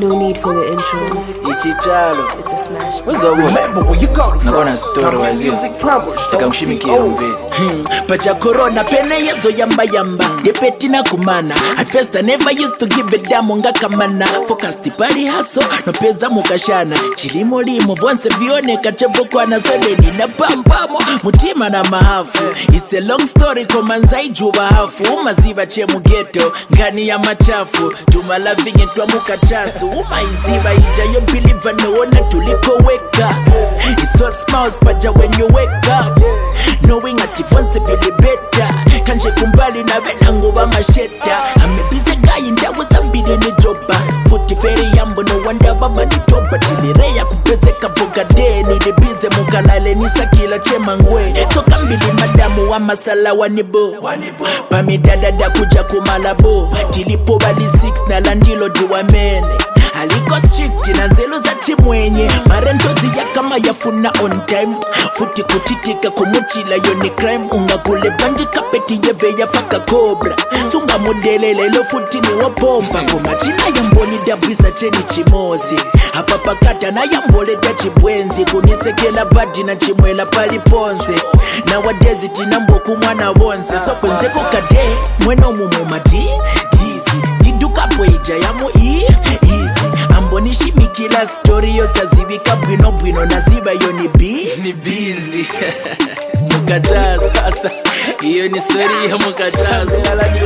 No need for the intro. Ichichalo. It's a smash. Remember where you got it from. Nakona story wazee. Music Plumbers, Takamshimikira mveli. Pacha corona pene yezo yamba yamba. Depeti na kumana. At first I never used to give a damn nga kamana. Focus tipali haso. No peza mukashana. Chilimo limo vonse vione kachevo kwa na sodeni na pampamo. Mutima na mahafu. It's a long story komanza ijuba hafu. Umaziva che mugeto. Ngani ya machafu. Tumala vinye twa mukachasu. Umaiziva ija yo believe naona tuliko weka. It's so smiles paja when you wake up. Knowing at once feel better. Kanje kumbali na bena nguba masheta. I'm a busy guy in there with some bidden joba. Futi feri yambo no wonder baba ni toba. Chilireya kupeseka boga deni. Ni bize mukalale ni sakila chema ngwe. So kambili madamu wa masala wanibo. Pamidadada kuja kumalabo. Tilipo bali 6 na landilo diwa mene. Aliko strict na zelo za chimwenye. Marendozi ya kama yafuna on time. Futi kutitika kumuchila yoni crime. Unga kule banji kapeti yeve ya faka cobra. Sunga modele lelo futi ni wapompa. Kumachina yamboni dabisa cheni chimozi. Hapa pakata na yambole da chibwenzi. Kunisekela badi na chimwela pali ponze. Na wadezi tinambo kumwana wonse. So kwenze kukade mweno mumumadi. Jizi diduka poija yamu easy. Ambonishi mikila story yo sazibika bwino bwino naziba yo ni busy. Mukachazo iyo ni story ya mukachazo.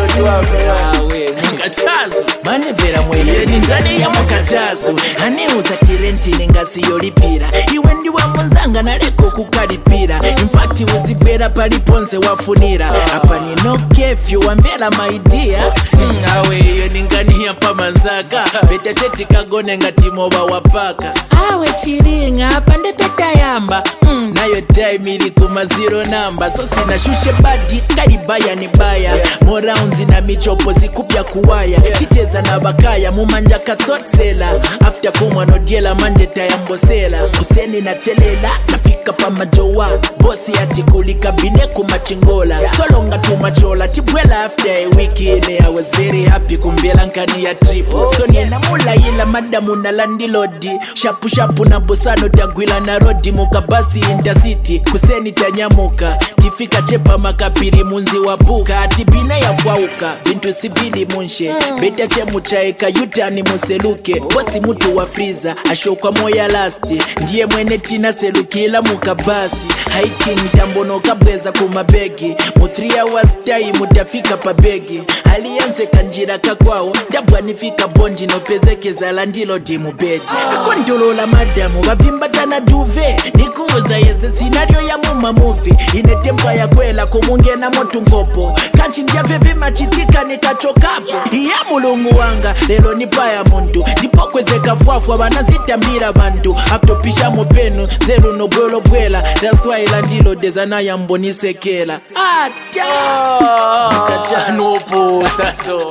Awe mukachazo mane vera mwenye iyo ni nzani ya mukachazo. Aneuza tirenti nengasi yolipira. Iwe ndi wa munzanga na leko kukalipira. In fact uzibwera paliponze wafunira. Apa ni no kefyu wambela my dear. Awe iyo ni ngani ya pamanzaka. Beta cheti kagone ngatimoba wapaka. Awe chiringa pande peta yamba. Nayo time ili kuma zero number. So sina shushe badi karibaya ni baya. More rounds na michopo zikupya kuwaya. Ticheza na bakaya mumanja katsotsela. After kumwa no diela manje tayambosela. Kuseni na chelela nafika pa majowa. Bosi ati kulika bine kumachingola. Solonga tumachola tibwela after a weekend. I was very happy kumbela nkani ya tripo. So niena mula ila madamu na landilodi. Shapu shapu na bosano tagwila na rodi. Mukabasi intercity kuseni tanyamuka. Tifika chepa makapiri munzi wabuka. Atibine ya fwauka vintu sivili munshe. Beta che muchaeka yutani museluke. Bosi mutu wa friza ashokwa moya lasti. Ndiye mwene tina selukila mukabasi. Hiking tambono kabweza kumabegi. Mu 3 hours time mutafika pa begi. Alianze kanjira kakwao. Dabwa nifika bondi no pezekeza landilo dimu bedi. Kondolola madamu bavimbatana duve. Nikuuza yeze scenario ya muma movie. Inetempa ya kwela kumungena motu ngopo. Kanchi ndia veve machitika nikachokapo. Iya mulungu wanga lelo nipa ya muntu. Ndipo kweze kafuafwa banazitambira bantu. After pisha mopenu zelu no bwelo bwela. That's why landilo dezana ya mboni sekela. Ata mukachano opo saso.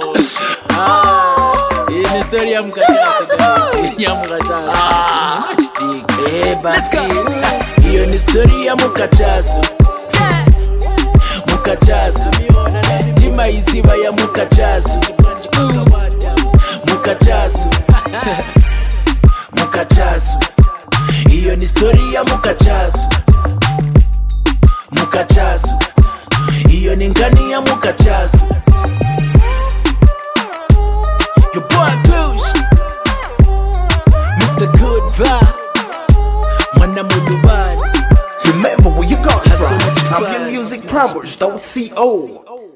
Ini story ya mukachaso. Ya mukachaso. Basi iyo ni story ya mukachaso. Mukachaso tima iziba ya mukachaso. Mukachaso mukachaso iyo ni story ya mukachaso. Mukachaso iyo ni ngani ya mukachaso. Your boy Clush Mr. Good Vibe Mwana mulubani. Remember where you got it from. Music Plumbers, don't see old.